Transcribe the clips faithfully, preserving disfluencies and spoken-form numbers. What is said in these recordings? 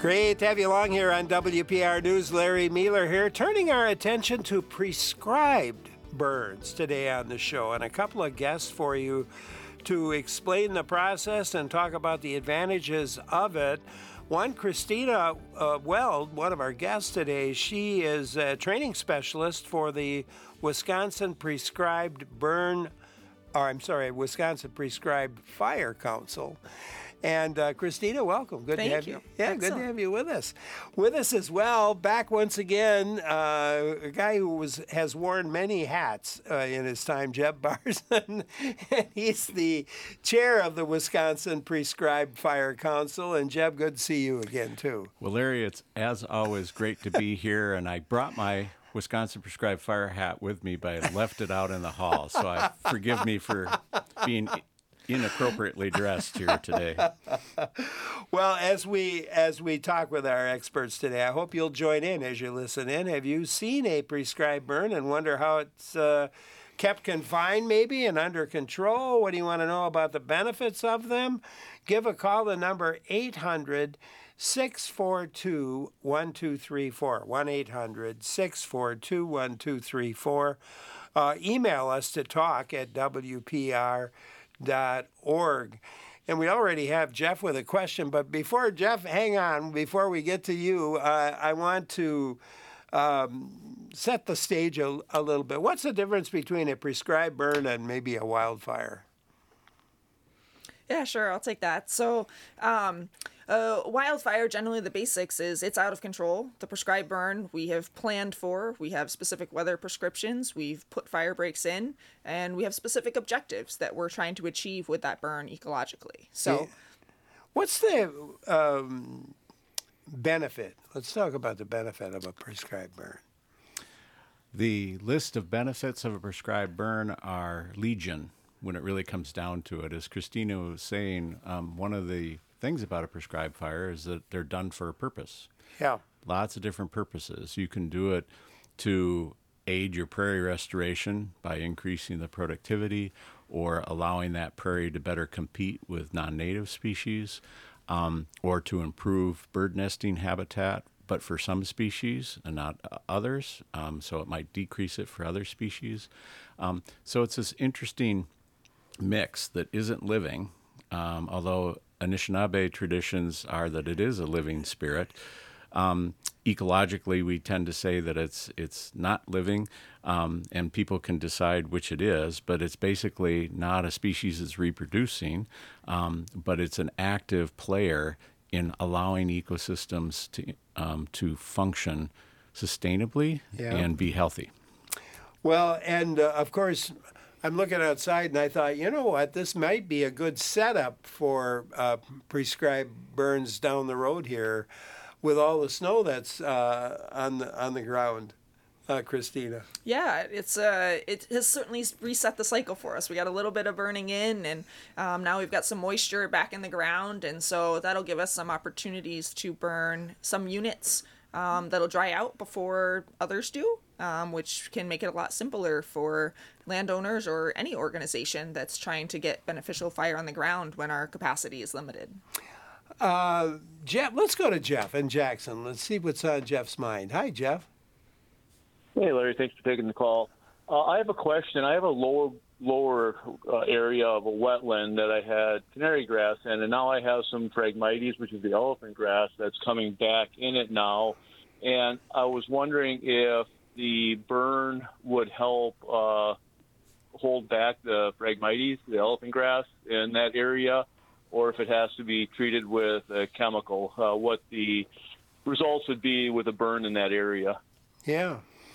Great to have you along here on W P R News. Larry Mueller here, turning our attention to prescribed burns today on the show, and a couple of guests for you to explain the process and talk about the advantages of it. One, Christina uh, Weld, one of our guests today, she is a training specialist for the Wisconsin Prescribed Burn, or I'm sorry, Wisconsin Prescribed Fire Council. And uh, Christina, welcome. Good Thank to have you. you. Yeah, Excellent. good to have you with us. With us as well, back once again, uh, a guy who was has worn many hats uh, in his time, Jeb Barson. And he's the chair of the Wisconsin Prescribed Fire Council. And Jeb, good to see you again too. Well, Larry, it's as always great to be here, and I brought my Wisconsin Prescribed Fire hat with me, but I left it out in the hall. So I forgive me for being inappropriately dressed here today. Well, as we as we talk with our experts today, I hope you'll join in as you listen in. Have you seen a prescribed burn and wonder how it's uh, kept confined maybe and under control? What do you want to know about the benefits of them? Give a call to number eight hundred, six four two, one two three four, one eight hundred, six four two, one two three four. Uh, email us to talk at W P R dot org. And we already have Jeff with a question, but before Jeff, hang on, before we get to you, uh, I want to um, set the stage a, a little bit. What's the difference between a prescribed burn and maybe a wildfire? Yeah, sure. I'll take that. So, um, uh, wildfire, generally the basics is it's out of control. The prescribed burn we have planned for. We have specific weather prescriptions. We've put fire breaks in, and we have specific objectives that we're trying to achieve with that burn ecologically. So, Yeah. What's the um, benefit? Let's talk about the benefit of a prescribed burn. The list of benefits of a prescribed burn are legion when it really comes down to it. As Christina was saying, um, one of the things about a prescribed fire is that they're done for a purpose. Yeah. Lots of different purposes. You can do it to aid your prairie restoration by increasing the productivity or allowing that prairie to better compete with non-native species, um, or to improve bird nesting habitat, but for some species and not others. Um, so it might decrease it for other species. Um, so it's this interesting mix that isn't living, um, although Anishinaabe traditions are that it is a living spirit. Um, ecologically, we tend to say that it's it's not living, um, and people can decide which it is, but it's basically not a species that's reproducing, um, but it's an active player in allowing ecosystems to um, to function sustainably Yeah. and be healthy. Well, and uh, of course, I'm looking outside and I thought, you know what, this might be a good setup for uh, prescribed burns down the road here with all the snow that's uh, on the on the ground, uh, Christina. yeah, it's uh, it has certainly reset the cycle for us. We got a little bit of burning in, and um, now we've got some moisture back in the ground, and so that'll give us some opportunities to burn some units um, that'll dry out before others do. Um, which can make it a lot simpler for landowners or any organization that's trying to get beneficial fire on the ground when our capacity is limited. Uh, Jeff, let's go to Jeff in Jackson. Let's see what's on Jeff's mind. Hi, Jeff. Hey, Larry. Thanks for taking the call. Uh, I have a question. I have a lower lower uh, area of a wetland that I had canary grass in, and now I have some Phragmites, which is the elephant grass, that's coming back in it now. And I was wondering if the burn would help uh, hold back the Phragmites, the elephant grass, in that area, or if it has to be treated with a chemical, uh, what the results would be with a burn in that area. Yeah.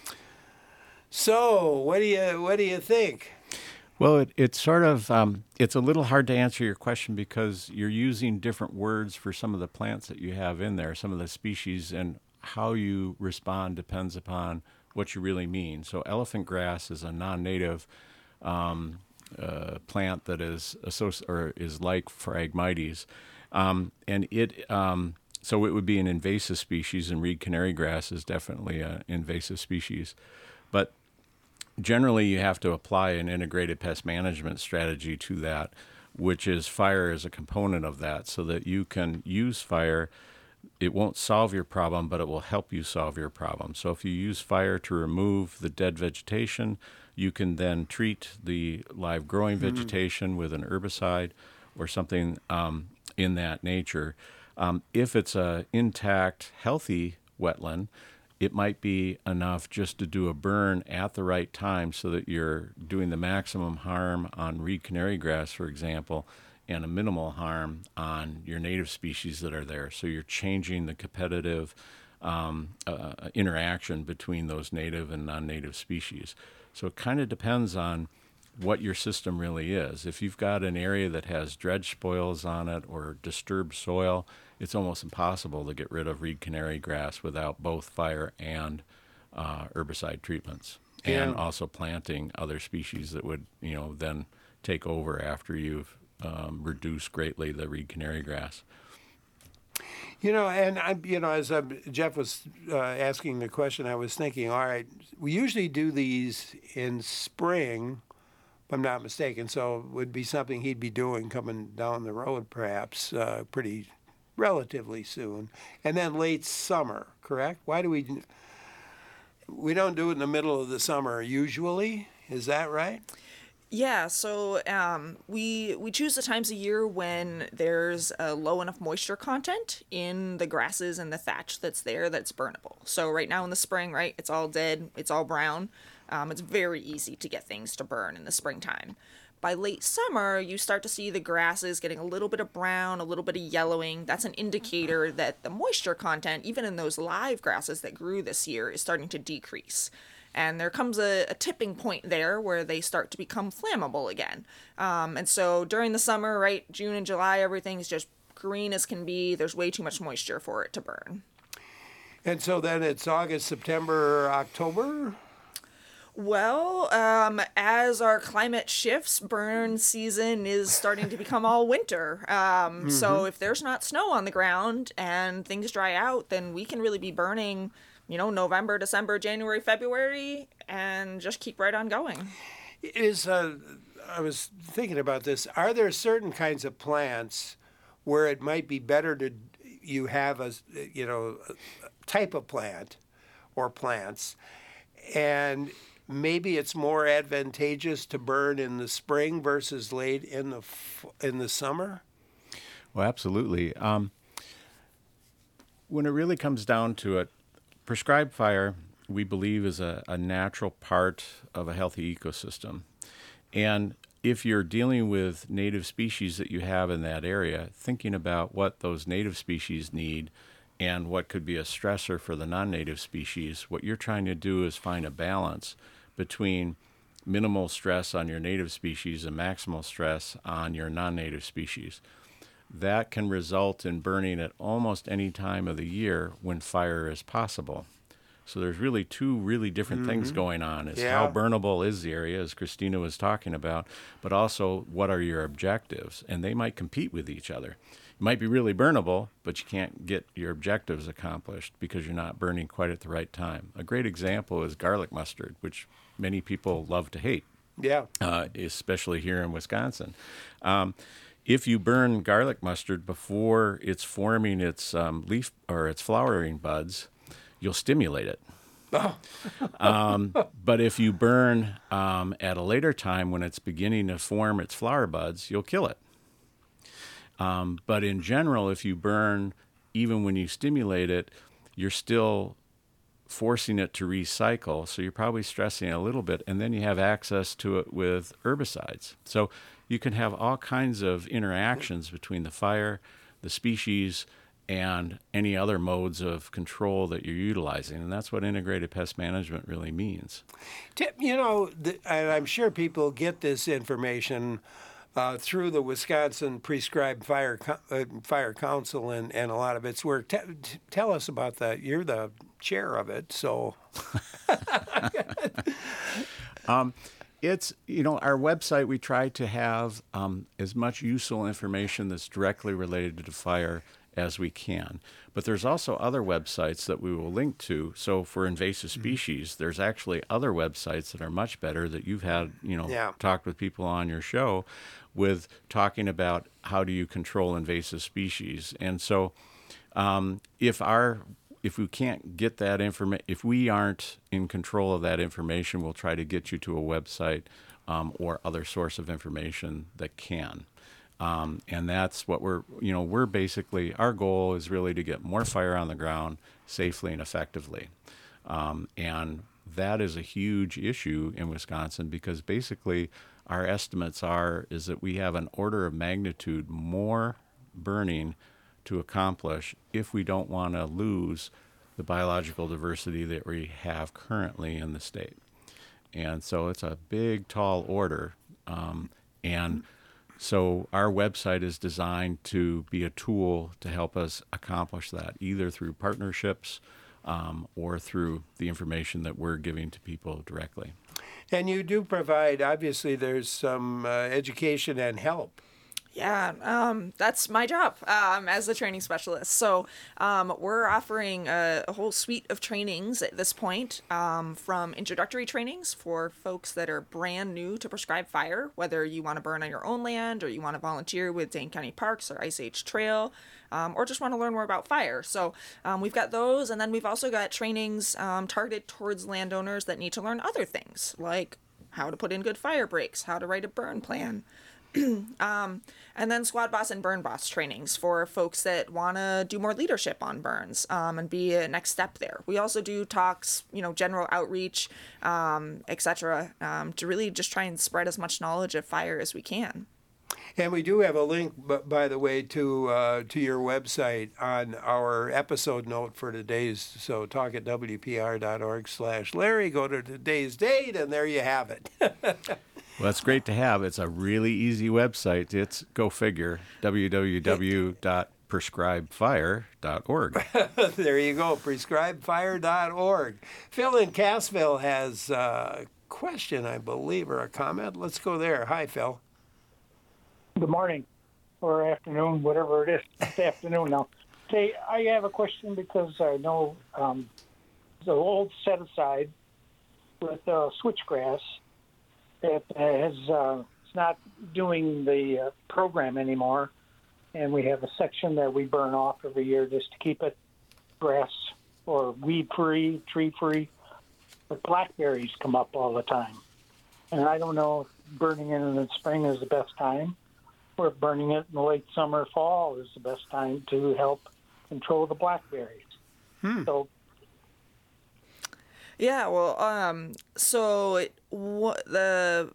So, what do you what do you think? Well, it, it's sort of, um, it's a little hard to answer your question because you're using different words for some of the plants that you have in there, some of the species, and how you respond depends upon what you really mean. So elephant grass is a non-native um, uh, plant that is associ- or is like Phragmites, um, and it um, so it would be an invasive species, and reed canary grass is definitely an invasive species, but generally you have to apply an integrated pest management strategy to that, which is fire as a component of that, so that you can use fire it won't solve your problem, but it will help you solve your problem. So if you use fire to remove the dead vegetation, you can then treat the live growing Mm-hmm. vegetation with an herbicide or something um, in that nature. Um, if it's a intact, healthy wetland, it might be enough just to do a burn at the right time so that you're doing the maximum harm on reed canary grass, for example, and a minimal harm on your native species that are there. So you're changing the competitive um, uh, interaction between those native and non-native species. So it kind of depends on what your system really is. If you've got an area that has dredge spoils on it or disturbed soil, it's almost impossible to get rid of reed canary grass without both fire and uh, herbicide treatments, and Yeah. also planting other species that would, you know, then take over after you've um, reduced greatly the reed canary grass. You know, and I, you know, as um, Jeff was uh, asking the question, I was thinking, all right, we usually do these in spring, if I'm not mistaken. So it would be something he'd be doing coming down the road, perhaps uh, pretty relatively soon, and then late summer. Correct? Why do we? We don't do it in the middle of the summer usually. Is that right? Yeah, so um, we we choose the times of year when there's a low enough moisture content in the grasses and the thatch that's there that's burnable. So right now in the spring, right, it's all dead, it's all brown. Um, it's very easy to get things to burn in the springtime. By late summer, you start to see the grasses getting a little bit of brown, a little bit of yellowing. That's an indicator that the moisture content, even in those live grasses that grew this year, is starting to decrease. And there comes a, a tipping point there where they start to become flammable again. Um, and so during the summer, right, June and July, everything's just green as can be. There's way too much moisture for it to burn. And so then it's August, September, October. Well, um, as our climate shifts, burn season is starting to become all winter. Um, mm-hmm. So if there's not snow on the ground and things dry out, then we can really be burning, you know, November, December, January, February, and just keep right on going. Is uh, I was thinking about this. Are there certain kinds of plants where it might be better to you have a you know a type of plant or plants, and maybe it's more advantageous to burn in the spring versus late in the in the summer? Well, absolutely. Um, when it really comes down to it, prescribed fire, we believe, is a, a natural part of a healthy ecosystem. And if you're dealing with native species that you have in that area, thinking about what those native species need and what could be a stressor for the non-native species, what you're trying to do is find a balance between minimal stress on your native species and maximal stress on your non-native species. That can result in burning at almost any time of the year when fire is possible. So there's really two really different mm-hmm. things going on. Is yeah. how burnable is the area, as Christina was talking about, but also what are your objectives? And they might compete with each other. It might be really burnable, but you can't get your objectives accomplished because you're not burning quite at the right time. A great example is garlic mustard, which many people love to hate. Yeah. Uh, especially here in Wisconsin. Um, If you burn garlic mustard before it's forming its um, leaf or its flowering buds, you'll stimulate it. Oh. um, but if you burn um, at a later time when it's beginning to form its flower buds, you'll kill it. Um, but in general, if you burn even when you stimulate it, you're still forcing it to recycle. So you're probably stressing it a little bit, and then you have access to it with herbicides. So you can have all kinds of interactions between the fire, the species, and any other modes of control that you're utilizing. And that's what integrated pest management really means. You know, the, and I'm sure people get this information uh, through the Wisconsin Prescribed Fire uh, Fire Council and, and a lot of its work. T- t- tell us about that. You're the chair of it, so. um, It's, you know, our website, we try to have um, as much useful information that's directly related to fire as we can. But there's also other websites that we will link to. So for invasive species, mm-hmm. there's actually other websites that are much better that you've had, you know, yeah. talked with people on your show with talking about how do you control invasive species. And so um, if our if we can't get that information, if we aren't in control of that information, we'll try to get you to a website um, or other source of information that can. Um, and that's what we're, you know, we're basically, our goal is really to get more fire on the ground safely and effectively. Um, and that is a huge issue in Wisconsin because basically our estimates are is that we have an order of magnitude more burning to accomplish if we don't want to lose the biological diversity that we have currently in the state. And so it's a big, tall order. Um, and so our website is designed to be a tool to help us accomplish that, either through partnerships um, or through the information that we're giving to people directly. And you do provide, obviously, there's some uh, education and help. Yeah, um, that's my job um, as a training specialist. So um, we're offering a, a whole suite of trainings at this point, um, from introductory trainings for folks that are brand new to prescribed fire, whether you want to burn on your own land or you want to volunteer with Dane County Parks or Ice Age Trail, um, or just want to learn more about fire. So um, we've got those, and then we've also got trainings um, targeted towards landowners that need to learn other things, like how to put in good fire breaks, how to write a burn plan. um, and then Squad Boss and Burn Boss trainings for folks that want to do more leadership on burns um, and be a next step there. We also do talks, you know, general outreach, um, et cetera, um, to really just try and spread as much knowledge of fire as we can. And we do have a link, by the way, to uh, to your website on our episode note for today's. So talk at W P R dot org slash Larry. Go to today's date, and there you have it. Well, that's great to have. It's a really easy website. It's, go figure, w w w dot prescribe fire dot org. There you go, prescribe fire dot org. Phil in Cassville has a question, I believe, or a comment. Let's go there. Hi, Phil. Good morning or afternoon, whatever it is. It's afternoon now. Say, I have a question because I know um, the old set aside with uh, switchgrass that has uh, it's not doing the uh, program anymore, and we have a section that we burn off every year just to keep it grass or weed free, tree free. But blackberries come up all the time, and I don't know if burning it in the spring is the best time, or if burning it in the late summer, fall is the best time to help control the blackberries. Hmm. So. Yeah, well, um, so it, what the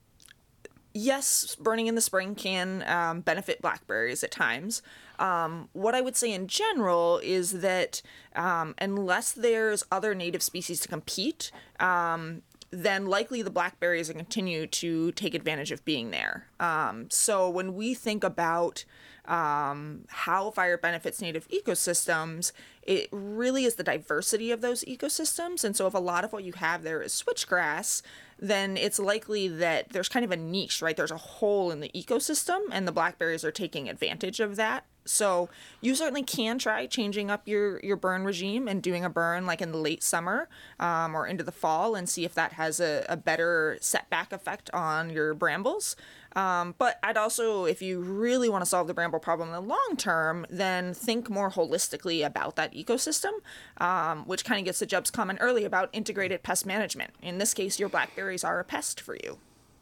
yes, burning in the spring can um, benefit blackberries at times. Um, what I would say in general is that um, unless there's other native species to compete, um, then likely the blackberries will continue to take advantage of being there. Um, so when we think about um, how fire benefits native ecosystems, it really is the diversity of those ecosystems. And so if a lot of what you have there is switchgrass, then it's likely that there's kind of a niche, right? There's a hole in the ecosystem, and the blackberries are taking advantage of that. So you certainly can try changing up your, your burn regime and doing a burn like in the late summer um, or into the fall and see if that has a, a better setback effect on your brambles. Um, but I'd also, if you really want to solve the bramble problem in the long term, then think more holistically about that ecosystem, um, which kind of gets to Jeb's comment early about integrated pest management. In this case, your blackberries are a pest for you.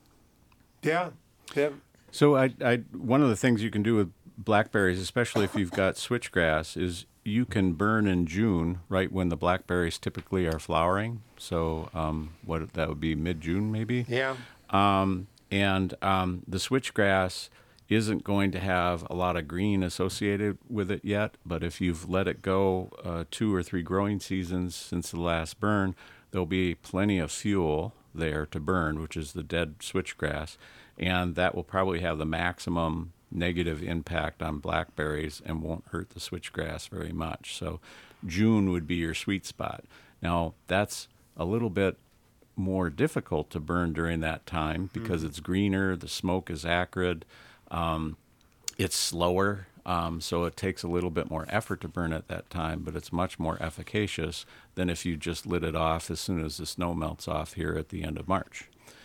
Yeah. Yeah. So I, I, one of the things you can do with blackberries, especially if you've got switchgrass, is you can burn in June, right when the blackberries typically are flowering. So um, what that would be mid-June maybe? Yeah. Um, and um, the switchgrass isn't going to have a lot of green associated with it yet, but if you've let it go uh, two or three growing seasons since the last burn, there'll be plenty of fuel there to burn, which is the dead switchgrass, and that will probably have the maximum negative impact on blackberries and won't hurt the switchgrass very much. So June would be your sweet spot. Now, that's a little bit more difficult to burn during that time because mm-hmm. it's greener, the smoke is acrid, um, it's slower, um, so it takes a little bit more effort to burn at that time, but it's much more efficacious than if you just lit it off as soon as the snow melts off here at the end of March.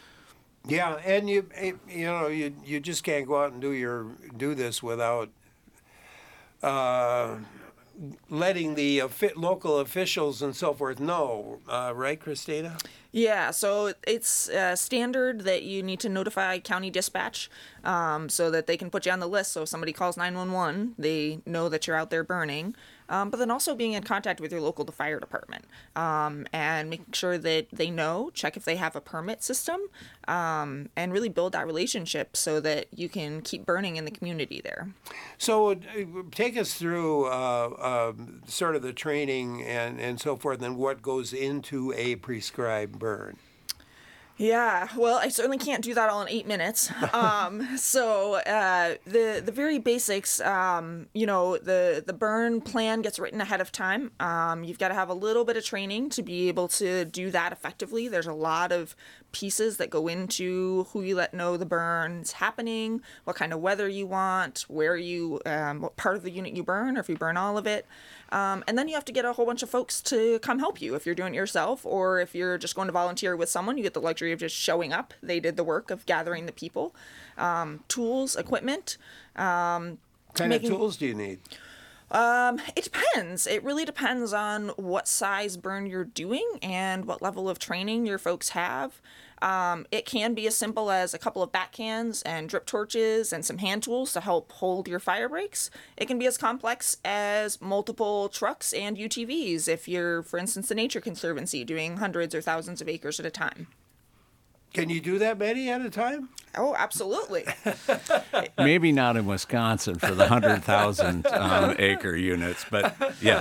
Yeah, and you you know you you just can't go out and do your do this without uh, letting the offi- local officials and so forth know, uh, right, Christina? Yeah, so it's uh, standard that you need to notify county dispatch um, so that they can put you on the list. So if somebody calls nine one one, they know that you're out there burning. Um, but then also being in contact with your local fire department um, and making sure that they know, check if they have a permit system, um, and really build that relationship so that you can keep burning in the community there. So uh, take us through uh, uh, sort of the training and, and so forth and what goes into a prescribed burn. Yeah, well, I certainly can't do that all in eight minutes. Um, so uh, the the very basics, um, you know, the the burn plan gets written ahead of time. Um, you've got to have a little bit of training to be able to do that effectively. There's a lot of pieces that go into who you let know the burn's happening, what kind of weather you want, where you, um, what part of the unit you burn, or if you burn all of it. Um, and then you have to get a whole bunch of folks to come help you if you're doing it yourself, or if you're just going to volunteer with someone, you get the luxury of just showing up. They did the work of gathering the people, um, tools, equipment. Um, What kind making, of tools do you need? Um, it depends. It really depends on what size burn you're doing and what level of training your folks have. Um, it can be as simple as a couple of bat cans and drip torches and some hand tools to help hold your fire breaks. It can be as complex as multiple trucks and U T Vs if you're, for instance, the Nature Conservancy doing hundreds or thousands of acres at a time. Can you do that many at a time? Oh, absolutely. Maybe not in Wisconsin for the one hundred thousand um, acre units, but yeah,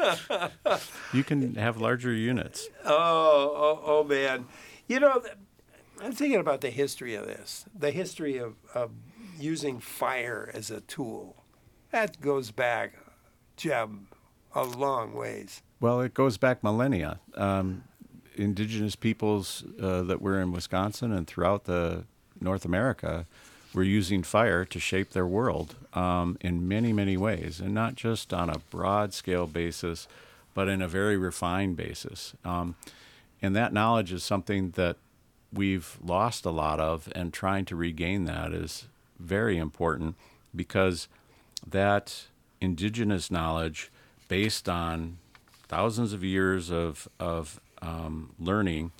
you can have larger units. Oh, oh, oh, man. You know, I'm thinking about the history of this, the history of, of using fire as a tool. That goes back, Jeb, a long ways. Well, it goes back millennia. Um, indigenous peoples uh, that were in Wisconsin and throughout the North America were using fire to shape their world um, in many, many ways, and not just on a broad scale basis, but in a very refined basis. Um, and that knowledge is something that we've lost a lot of, and trying to regain that is very important, because that indigenous knowledge, based on thousands of years of, of um, learning,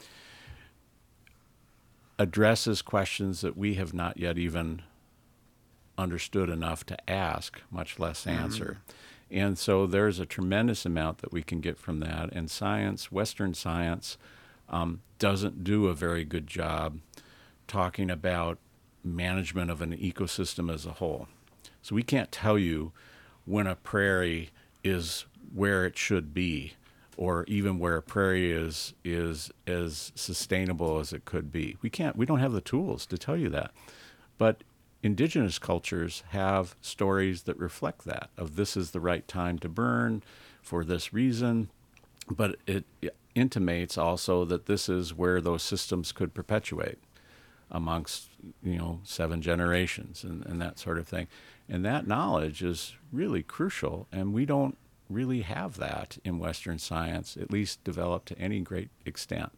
addresses questions that we have not yet even understood enough to ask, much less answer. Mm-hmm. And so there's a tremendous amount that we can get from that. And science, Western science, um, doesn't do a very good job talking about management of an ecosystem as a whole. So we can't tell you when a prairie is where it should be, or even where a prairie is is as sustainable as it could be. We can't. We don't have the tools to tell you that. But indigenous cultures have stories that reflect that, of this is the right time to burn for this reason. But it intimates also that this is where those systems could perpetuate amongst, you know, seven generations and, and that sort of thing. And that knowledge is really crucial, and we don't really have that in Western science, at least developed to any great extent.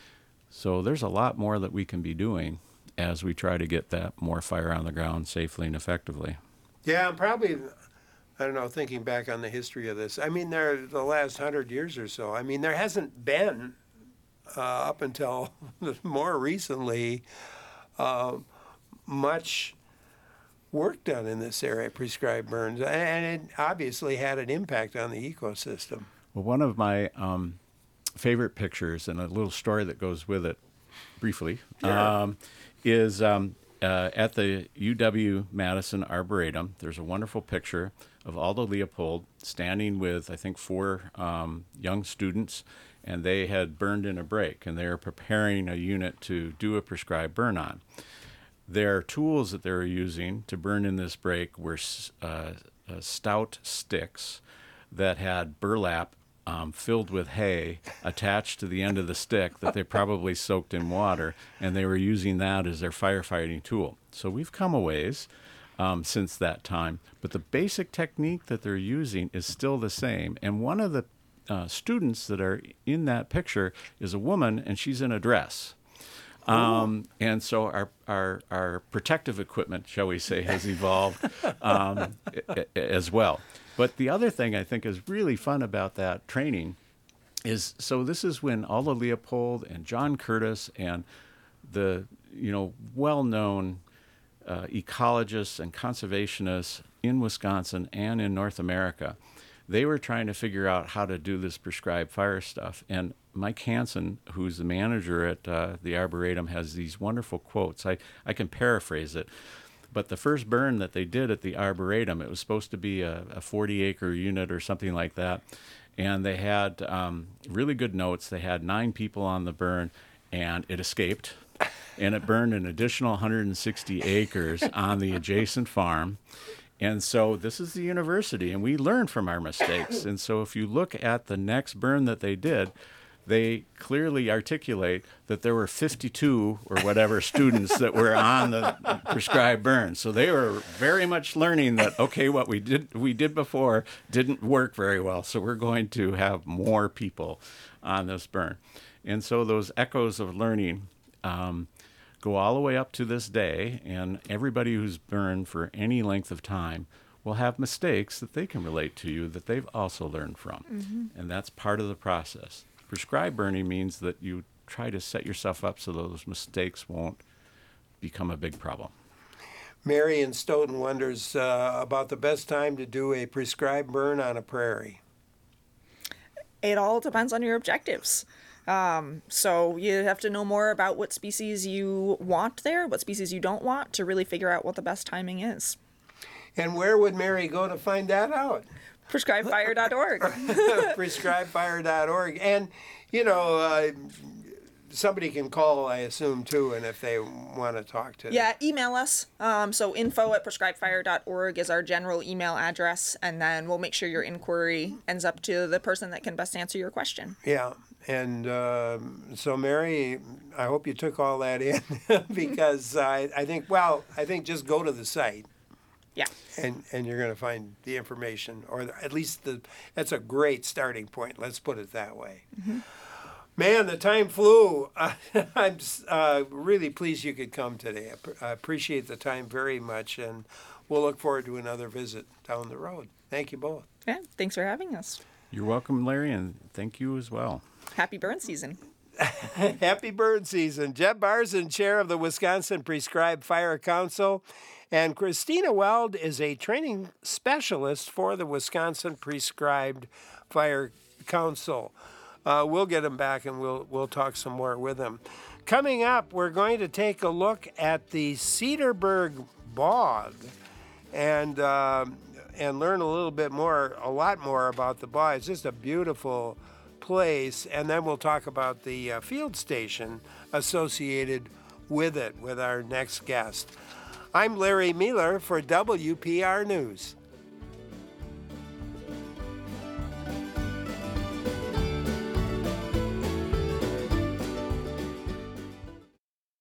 So there's a lot more that we can be doing as we try to get that more fire on the ground safely and effectively. Yeah, I'm probably, I don't know, thinking back on the history of this. I mean, there the last hundred years or so, I mean, there hasn't been, uh, up until more recently, uh, much work done in this area, prescribed burns, and it obviously had an impact on the ecosystem. Well, one of my um, favorite pictures, and a little story that goes with it, briefly, Sure. um, is um, uh, at the U W-Madison Arboretum. There's a wonderful picture of Aldo Leopold standing with, I think, four um, young students, and they had burned in a break, and they were preparing a unit to do a prescribed burn on. Their tools that they were using to burn in this break were uh, uh, stout sticks that had burlap um, filled with hay attached to the end of the stick that they probably soaked in water, and they were using that as their firefighting tool. So we've come a ways um, since that time, but the basic technique that they're using is still the same. And one of the uh, students that are in that picture is a woman, and she's in a dress. Um, and so our, our our protective equipment, shall we say, has evolved um, as well. But the other thing I think is really fun about that training is, so this is when Alda Leopold and John Curtis and the, you know, well-known uh, ecologists and conservationists in Wisconsin and in North America, they were trying to figure out how to do this prescribed fire stuff. And Mike Hansen, who's the manager at uh, the Arboretum, has these wonderful quotes. I, I can paraphrase it. But the first burn that they did at the Arboretum, it was supposed to be a, a forty acre unit or something like that. And they had um, really good notes. They had nine people on the burn, and it escaped. And it burned an additional one hundred sixty acres on the adjacent farm. And so this is the university, and we learn from our mistakes. And so if you look at the next burn that they did, they clearly articulate that there were fifty-two or whatever students that were on the prescribed burn. So they were very much learning that, okay, what we did we did before didn't work very well, so we're going to have more people on this burn. And so those echoes of learning um, go all the way up to this day, and everybody who's burned for any length of time will have mistakes that they can relate to you that they've also learned from. Mm-hmm. And that's part of the process. Prescribed burning means that you try to set yourself up so those mistakes won't become a big problem. Mary in Stoughton wonders uh, about the best time to do a prescribed burn on a prairie. It all depends on your objectives. Um, so you have to know more about what species you want there, what species you don't want, to really figure out what the best timing is. And where would Mary go to find that out? prescribed fire dot org. prescribed fire dot org. And, you know, uh, somebody can call, I assume, too, and if they want to talk to Yeah, email us. Um, so info at prescribed fire dot org is our general email address, and then we'll make sure your inquiry ends up to the person that can best answer your question. Yeah. And uh, so, Mary, I hope you took all that in because I, I think, well, I think just go to the site. Yeah. And and you're going to find the information, or at least the that's a great starting point. Let's put it that way. Mm-hmm. Man, the time flew. Uh, I'm uh, really pleased you could come today. I, I appreciate the time very much, and we'll look forward to another visit down the road. Thank you both. Yeah, thanks for having us. You're welcome, Larry, and thank you as well. Happy burn season. Happy burn season. Jeb Barzun, chair of the Wisconsin Prescribed Fire Council, and Christina Weld is a training specialist for the Wisconsin Prescribed Fire Council. Uh, we'll get them back and we'll we'll talk some more with them. Coming up, we're going to take a look at the Cedarburg Bog and uh, and learn a little bit more, a lot more about the bog. It's just a beautiful place, and then we'll talk about the uh, field station associated with it with our next guest. I'm Larry Mueller for W P R News.